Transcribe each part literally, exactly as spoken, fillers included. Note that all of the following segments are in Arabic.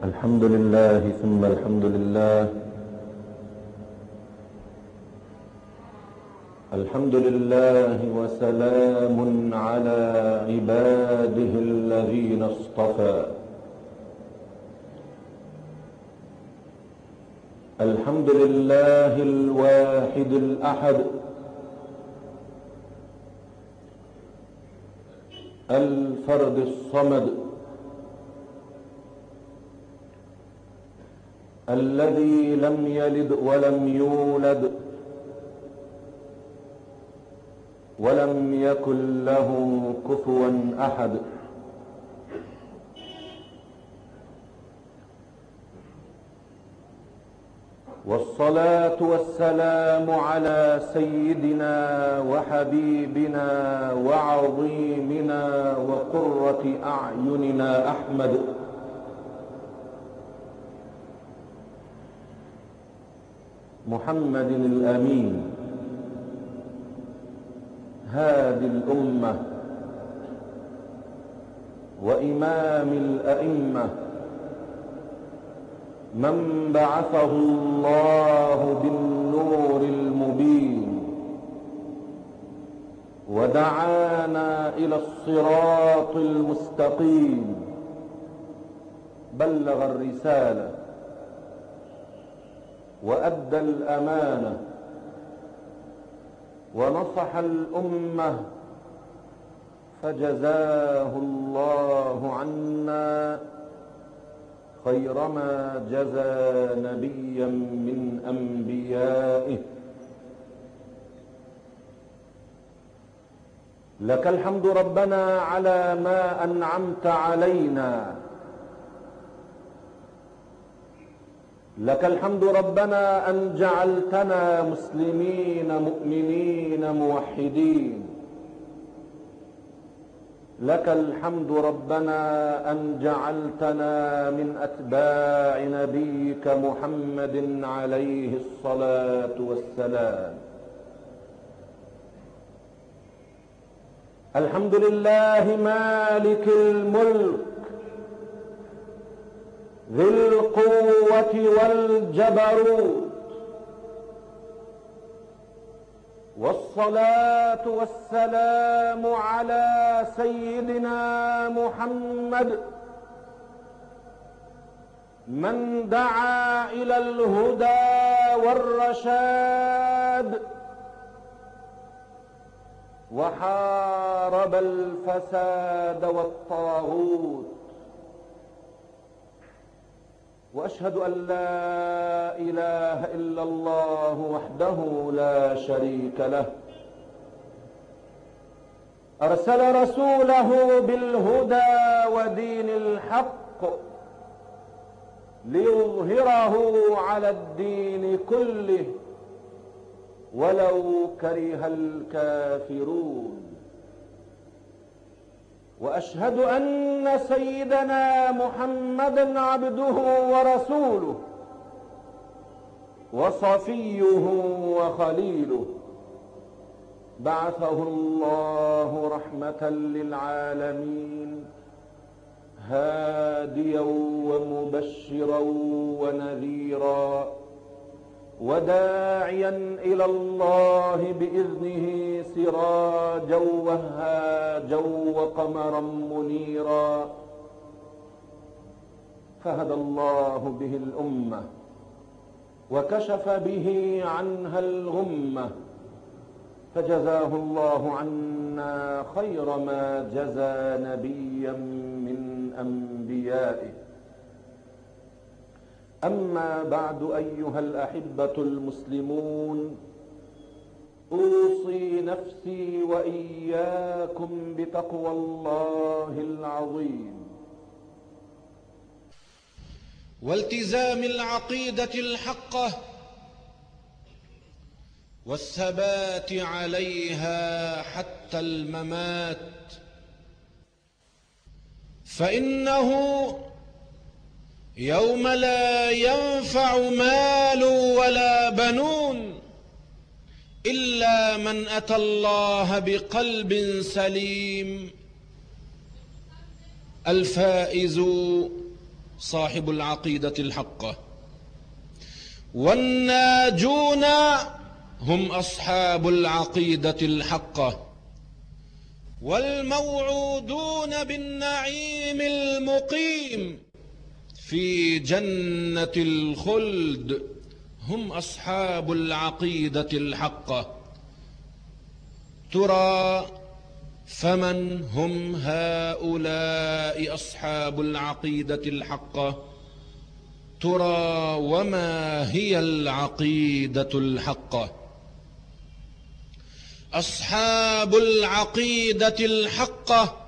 الحمد لله ثم الحمد لله. الحمد لله وسلام على عباده الذين اصطفى. الحمد لله الواحد الأحد الفرد الصمد الذي لم يلد ولم يولد ولم يكن له كفوا أحد. والصلاة والسلام على سيدنا وحبيبنا وعظيمنا وقرة أعيننا أحمد محمد الأمين هادي الأمة وإمام الأئمة، من بعثه الله بالنور المبين ودعانا إلى الصراط المستقيم، بلغ الرسالة وأدى الأمانة ونصح الأمة، فجزاه الله عنا خير ما جزى نبيا من أنبيائه. لك الحمد ربنا على ما أنعمت علينا، لك الحمد ربنا أن جعلتنا مسلمين مؤمنين موحدين، لك الحمد ربنا أن جعلتنا من أتباع نبيك محمد عليه الصلاة والسلام. الحمد لله مالك الملك ذي القوة والجبروت، والصلاة والسلام على سيدنا محمد من دعا إلى الهدى والرشاد وحارب الفساد والطاغوت. وأشهد أن لا إله إلا الله وحده لا شريك له، أرسل رسوله بالهدى ودين الحق ليظهره على الدين كله ولو كره الكافرون. وأشهد أن سيدنا محمدًا عبده ورسوله وصفيه وخليله، بعثه الله رحمة للعالمين هاديا ومبشرا ونذيرا وداعيا إلى الله بإذنه سراجا وهاجا وقمرا منيرا، فهدى الله به الأمة وكشف به عنها الغمة، فجزاه الله عنا خير ما جزى نبيا من أنبيائه. أما بعد، أيها الأحبة المسلمون، أوصي نفسي وإياكم بتقوى الله العظيم والتزام العقيدة الحقة والثبات عليها حتى الممات، فإنه يوم لا ينفع مال ولا بنون إلا من أتى الله بقلب سليم. الفائز صاحب العقيدة الحقة، والناجون هم أصحاب العقيدة الحقة، والموعودون بالنعيم المقيم في جنة الخلد هم أصحاب العقيدة الحقة. ترى فمن هم هؤلاء أصحاب العقيدة الحقة؟ ترى وما هي العقيدة الحقة؟ أصحاب العقيدة الحقة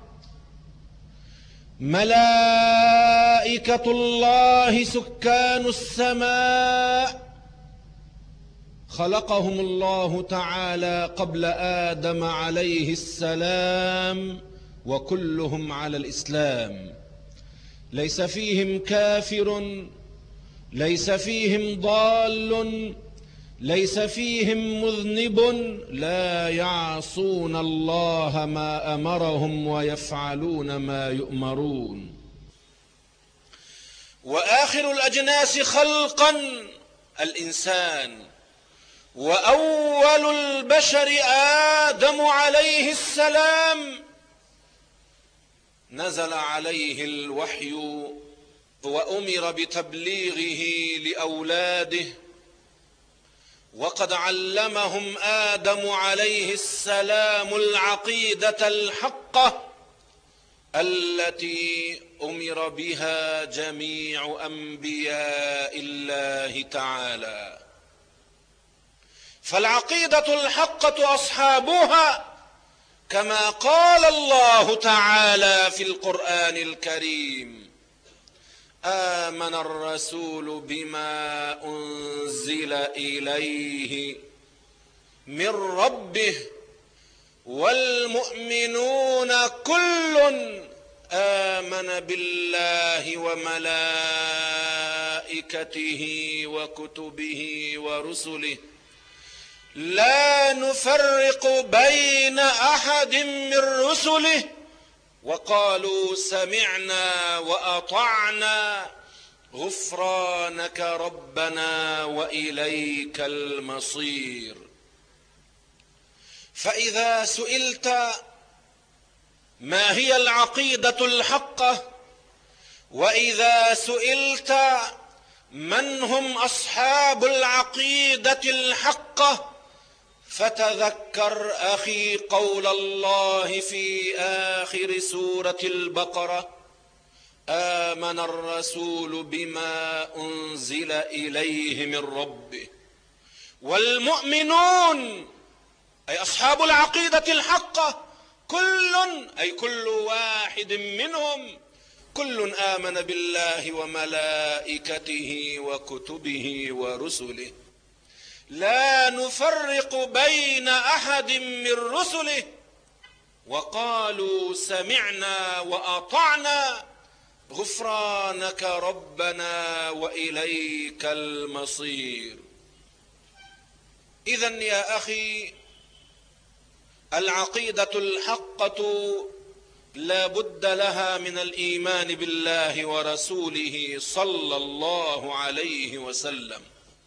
ملائكة الله سكان السماء، خلقهم الله تعالى قبل آدم عليه السلام، وكلهم على الإسلام، ليس فيهم كافر، ليس فيهم ضال، ليس فيهم مذنب، لا يعصون الله ما أمرهم ويفعلون ما يؤمرون. وآخر الأجناس خلقا الإنسان، وأول البشر آدم عليه السلام، نزل عليه الوحي وأمر بتبليغه لأولاده، وقد علمهم آدم عليه السلام العقيدة الحقة التي أمر بها جميع أنبياء الله تعالى. فالعقيدة الحقة أصحابها كما قال الله تعالى في القرآن الكريم: آمن الرسول بما أنزل إليه من ربه والمؤمنون كل آمن بالله وملائكته وكتبه ورسله لا نفرق بين أحد من رسله وقالوا سمعنا وأطعنا غفرانك ربنا وإليك المصير. فإذا سئلت ما هي العقيدة الحقة، وإذا سئلت من هم أصحاب العقيدة الحقة، فتذكر أخي قول الله في آخر سورة البقرة: آمن الرسول بما أنزل إليه من ربه والمؤمنون، أي أصحاب العقيدة الحقة، كل أي كل واحد منهم، كل آمن بالله وملائكته وكتبه ورسله لا نفرق بين أحد من رسله وقالوا سمعنا وأطعنا غفرانك ربنا وإليك المصير. إذن يا أخي، العقيدة الحقة لا بد لها من الإيمان بالله ورسوله صلى الله عليه وسلم.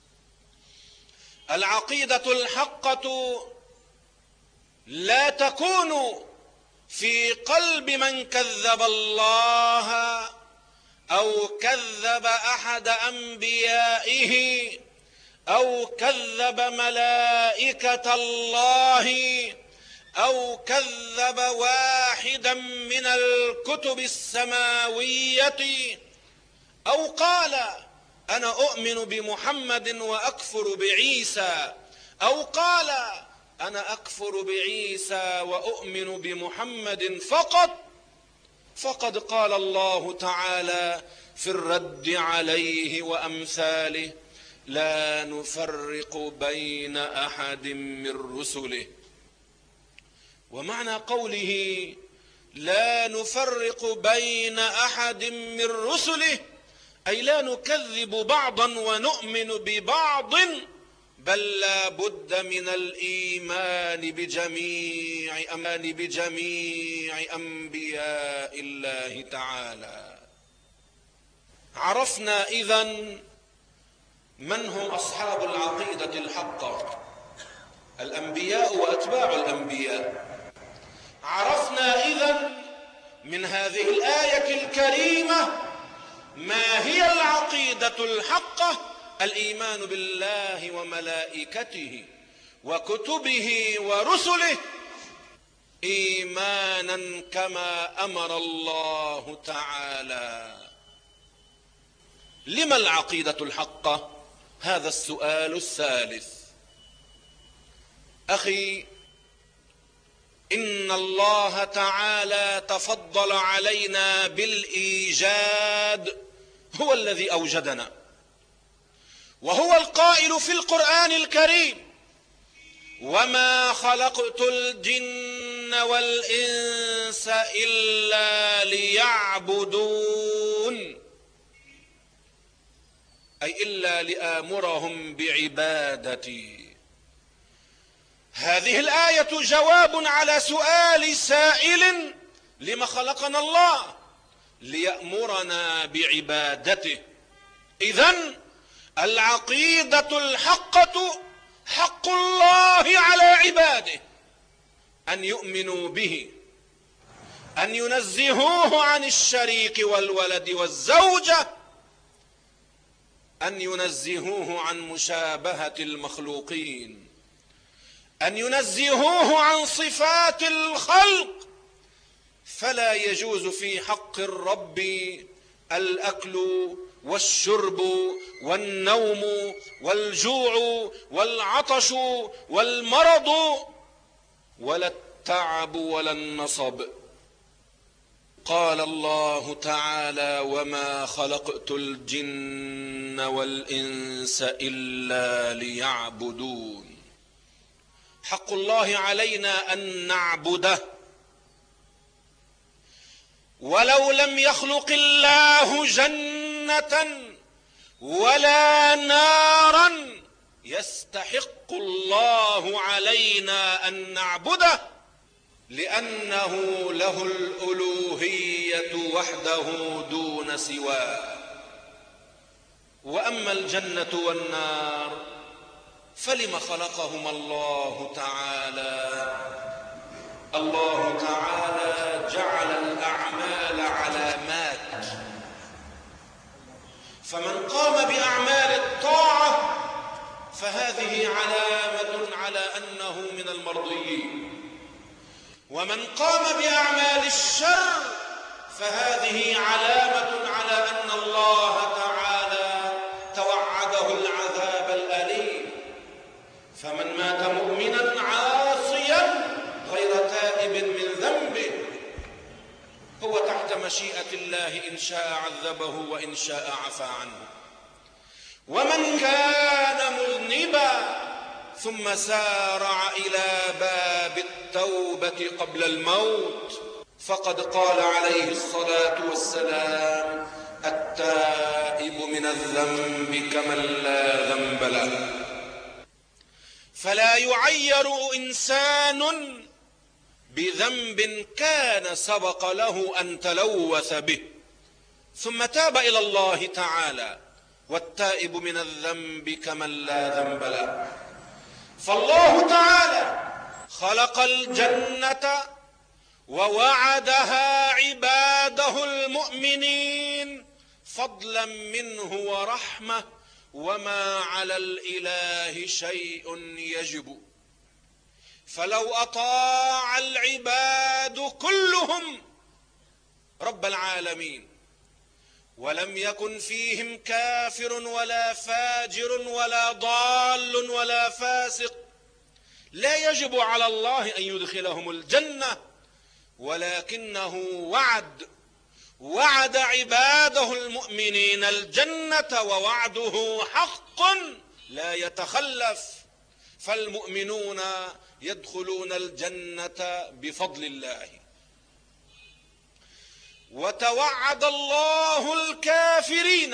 العقيدة الحقة لا تكون في قلب من كذب الله أو كذب أحد أنبيائه أو كذب ملائكة الله أو كذب واحدا من الكتب السماوية أو قال أنا أؤمن بمحمد وأكفر بعيسى أو قال أنا أكفر بعيسى وأؤمن بمحمد فقط، فقد قال الله تعالى في الرد عليه وأمثاله: لا نفرق بين أحد من رسله. ومعنى قوله لا نفرق بين أحد من رسله أي لا نكذب بعضا ونؤمن ببعض، بل لا بد من الإيمان بجميع أمان بجميع أنبياء الله تعالى. عرفنا إذن من هم أصحاب العقيدة الحقة، الأنبياء وأتباع الأنبياء. عرفنا إذن من هذه الآية الكريمة ما هي العقيدة الحقة: الإيمان بالله وملائكته وكتبه ورسله إيمانا كما أمر الله تعالى. لما العقيدة الحقة؟ هذا السؤال الثالث. أخي، إن الله تعالى تفضل علينا بالإيجاد، هو الذي أوجدنا، وهو القائل في القرآن الكريم: وما خلقت الجن والإنس إلا ليعبدون، أي إلا لآمرهم بعبادتي. هذه الآية جواب على سؤال سائل: لما خلقنا الله؟ ليأمرنا بعبادته. إذن العقيدة الحقة حق الله على عباده، أن يؤمنوا به، أن ينزهوه عن الشريك والولد والزوجة، أن ينزهوه عن مشابهة المخلوقين، أن ينزهوه عن صفات الخلق. فلا يجوز في حق الرب الأكل والشرب والنوم والجوع والعطش والمرض ولا التعب ولا النصب. قال الله تعالى: وما خلقت الجن والإنس إلا ليعبدون. حق الله علينا أن نعبده، ولو لم يخلق الله جنة ولا نارا يستحق الله علينا أن نعبده، لأنه له الألوهية وحده دون سواه. وأما الجنة والنار فلم خلقهما الله تعالى؟ الله تعالى جعل الأعمال علامات، فمن قام بأعمال الطاعة فهذه علامة على أنه من المرضيين، ومن قام بأعمال الشر فهذه علامة على أن الله تعالى توعده العذاب الأليم. فمن مات مؤمنا عاصيا غير تائب من ذنبه هو تحت مشيئة الله، إن شاء عذبه وإن شاء عفى عنه. ومن كان مذنبا ثم سارع إلى باب التوبة قبل الموت فقد قال عليه الصلاة والسلام: التائب من الذنب كمن لا ذنب له. فلا يعير إنسان بذنب كان سبق له أن تلوث به ثم تاب إلى الله تعالى، والتائب من الذنب كمن لا ذنب له. فالله تعالى خلق الجنة ووعدها عباده المؤمنين فضلا منه ورحمة، وما على الإله شيء يجب. فلو أطاع العباد كلهم رب العالمين ولم يكن فيهم كافر ولا فاجر ولا ضال ولا فاسق لا يجب على الله أن يدخلهم الجنة، ولكنه وعد وعد عباده المؤمنين الجنة، ووعده حق لا يتخلف. فالمؤمنون يدخلون الجنة بفضل الله. وتوعد الله الكافرين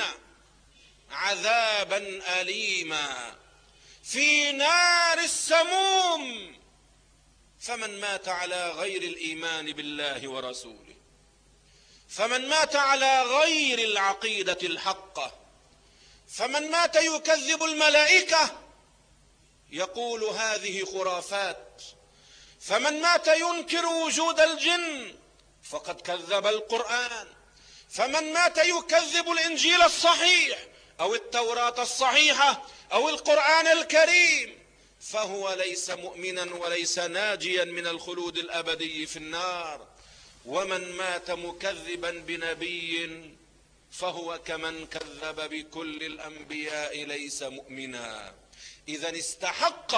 عذابا أليما في نار السموم، فمن مات على غير الإيمان بالله ورسوله فمن مات على غير العقيدة الحقة، فمن مات يكذب الملائكة يقول هذه خرافات، فمن مات ينكر وجود الجن فقد كذب القرآن، فمن مات يكذب الإنجيل الصحيح أو التوراة الصحيحة أو القرآن الكريم فهو ليس مؤمنا وليس ناجيا من الخلود الأبدي في النار. ومن مات مكذبا بنبي فهو كمن كذب بكل الأنبياء ليس مؤمنا. إذن استحق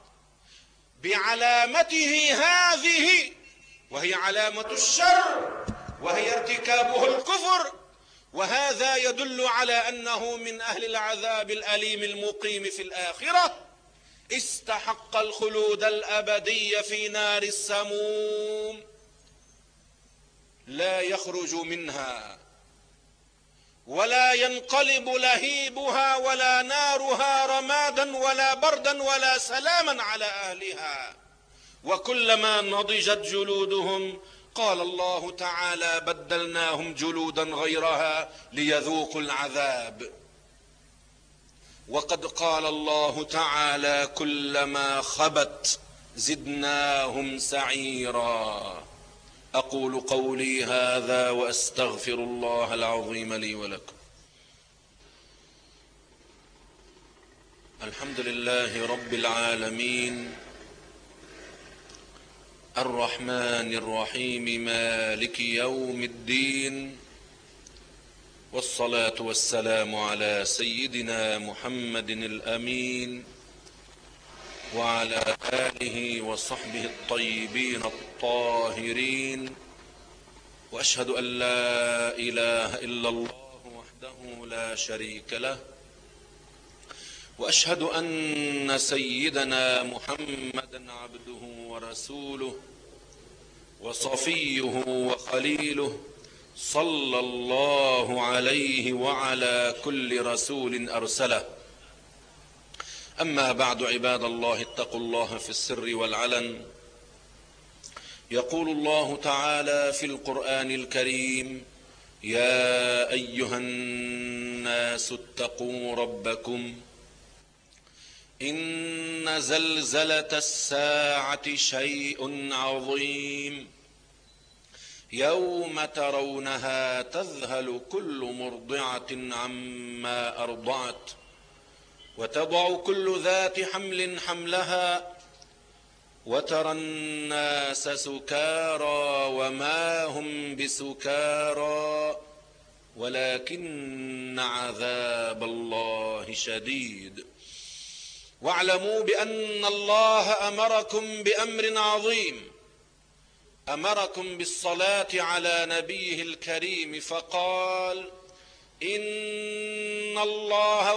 بعلامته هذه، وهي علامة الشر، وهي ارتكابه الكفر، وهذا يدل على أنه من أهل العذاب الأليم المقيم في الآخرة، استحق الخلود الأبدي في نار السموم لا يخرج منها ولا ينقلب لهيبها ولا نارها رمادا ولا بردا ولا سلاما على أهلها. وكلما نضجت جلودهم قال الله تعالى بدلناهم جلودا غيرها ليذوقوا العذاب. وقد قال الله تعالى كلما خبت زدناهم سعيرا. أقول قولي هذا وأستغفر الله العظيم لي ولكم. الحمد لله رب العالمين الرحمن الرحيم مالك يوم الدين، والصلاة والسلام على سيدنا محمد الأمين وعلى آله وصحبه الطيبين الطاهرين. وأشهد أن لا إله إلا الله وحده لا شريك له، وأشهد أن سيدنا محمدا عبده ورسوله وصفيه وخليله صلى الله عليه وعلى كل رسول أرسله. أما بعد، عباد الله اتقوا الله في السر والعلن. يقول الله تعالى في القرآن الكريم: يا أيها الناس اتقوا ربكم إن زلزلة الساعة شيء عظيم يوم ترونها تذهل كل مرضعة عما أرضعت وتضع كل ذات حمل حملها وترى الناس سكارى وما هم بسكارى ولكن عذاب الله شديد. واعلموا بأن الله أمركم بأمر عظيم، أمركم بالصلاة على نبيه الكريم فقال: إن الله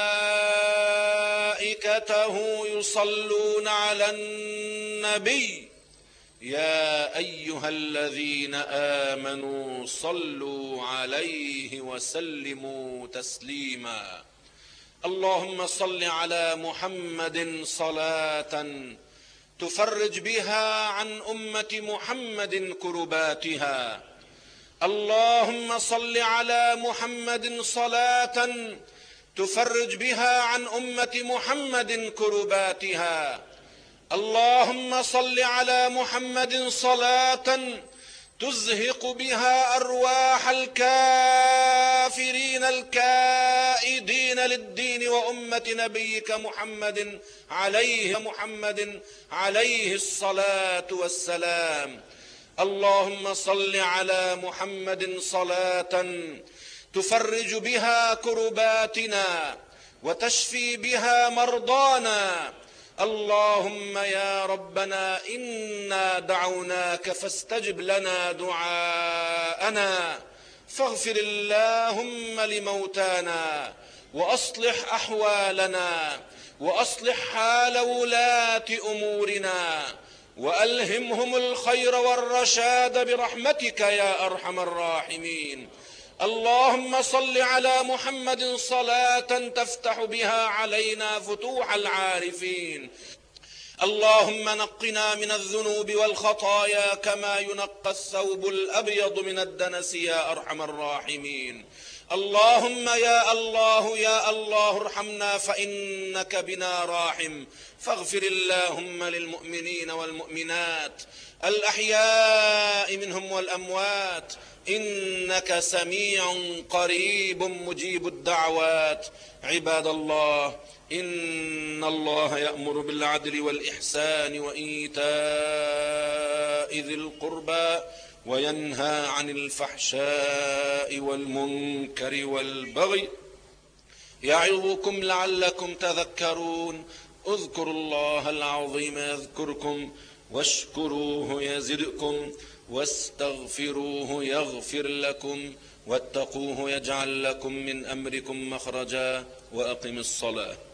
وملائكته يصلون على النبي يا أيها الذين آمنوا صلوا عليه وسلموا تسليما. اللهم صل على محمد صلاة تفرج بها عن أمة محمد كرباتها. اللهم صل على محمد صلاة تفرج بها عن أمة محمد كرباتها. اللهم صل على محمد صلاة تزهق بها أرواح الكافرين الكائدين للدين وأمة نبيك محمد عليه محمد عليه الصلاة والسلام. اللهم صل على محمد صلاة تفرج بها كرباتنا وتشفي بها مرضانا. اللهم يا ربنا إنا دعوناك فاستجب لنا دعاءنا، فاغفر اللهم لموتانا وأصلح أحوالنا وأصلح حال ولاة أمورنا وألهمهم الخير والرشاد برحمتك يا أرحم الراحمين. اللهم صل على محمد صلاة تفتح بها علينا فتوح العارفين. اللهم نقنا من الذنوب والخطايا كما ينقى الثوب الأبيض من الدنس يا أرحم الراحمين. اللهم يا الله يا الله ارحمنا فإنك بنا راحم، فاغفر اللهم للمؤمنين والمؤمنات الأحياء منهم والأموات، إنك سميع قريب مجيب الدعوات. عباد الله، إن الله يأمر بالعدل والإحسان وإيتاء ذي القربى وينهى عن الفحشاء والمنكر والبغي يعظكم لعلكم تذكرون. اذكروا الله العظيم يذكركم واشكروه يزدكم واستغفروه يغفر لكم واتقوه يجعل لكم من أمركم مخرجا. وأقم الصلاة.